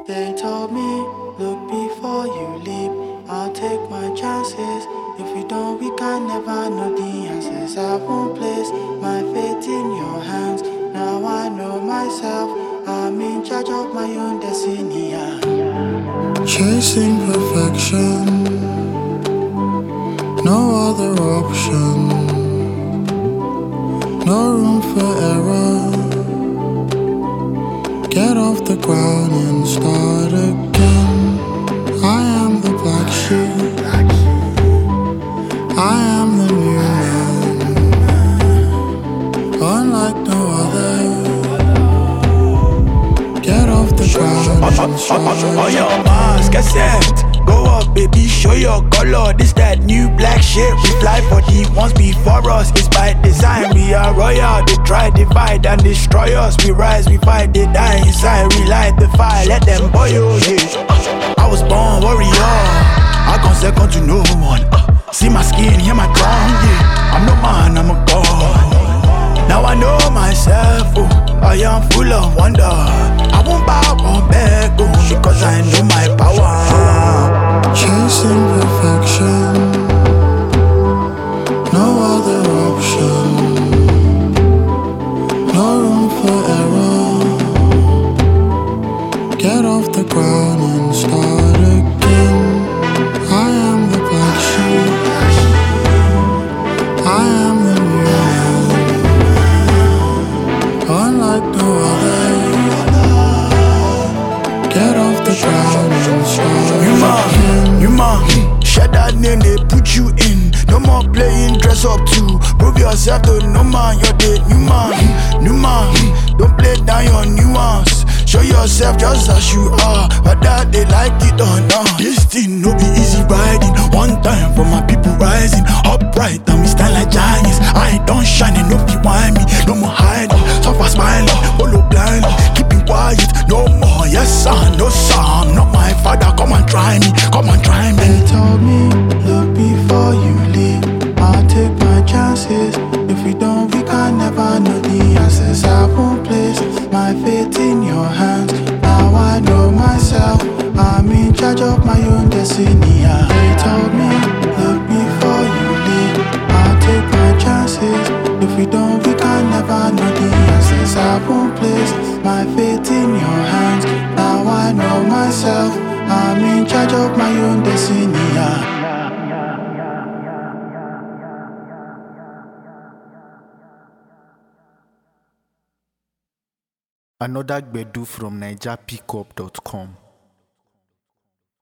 They told me, look before you leap. I'll take my chances. If we don't, we can never know the answers. I won't place my faith in your hands. Now I know myself. I'm in charge of my own destiny. Chasing perfection, no other option. No room for error. Get off the ground and start again. I am the black sheep. I am the new man, unlike no other. Get off the ground and start on your mask, accept. Go up, baby, show your color. This that new black shit. We fly for the ones before us. It's by design, we are royal. They try, divide and destroy us. We rise, we fight, they die inside. We light the fire, let them boil, yeah. I was born warrior, I gone second to no one. See my skin, hear my drum, yeah. I'm no man, I'm a god. Now I know myself, oh, I am full of wonder. I won't bow on back, oh, because I know my power. chasing perfection, no other option. No room for error. Get off the ground and start again. I am the black sheep. I am the new man, unlike no other. Get off the ground and start again. You man, share that name they put you in. No more playing dress up too. Prove yourself to no man, you're the new man. New man, don't play down your nuance. Show yourself just as you are, whether they like it or not. This thing no be easy riding. One time for my people rising upright and we stand like giants. I don't shine and no be whine me. No more hiding, suffer smiling, follow blindly, keeping quiet. No more, yes sir, no sir. I'm not my father. Come and try me, come and try me. They told me, look before you leap. I'll take my chances. If we don't, we can never know the answers. I won't place my faith in your hands. Now I know myself. I'm in charge of my own destiny. They told me, look before you leap. I'll take my chances. If we don't, we can never know the answers. I won't place my faith in your hands. Now I know myself. I'm in charge of my own destiny. Another Gbedu from NigerPickup.com.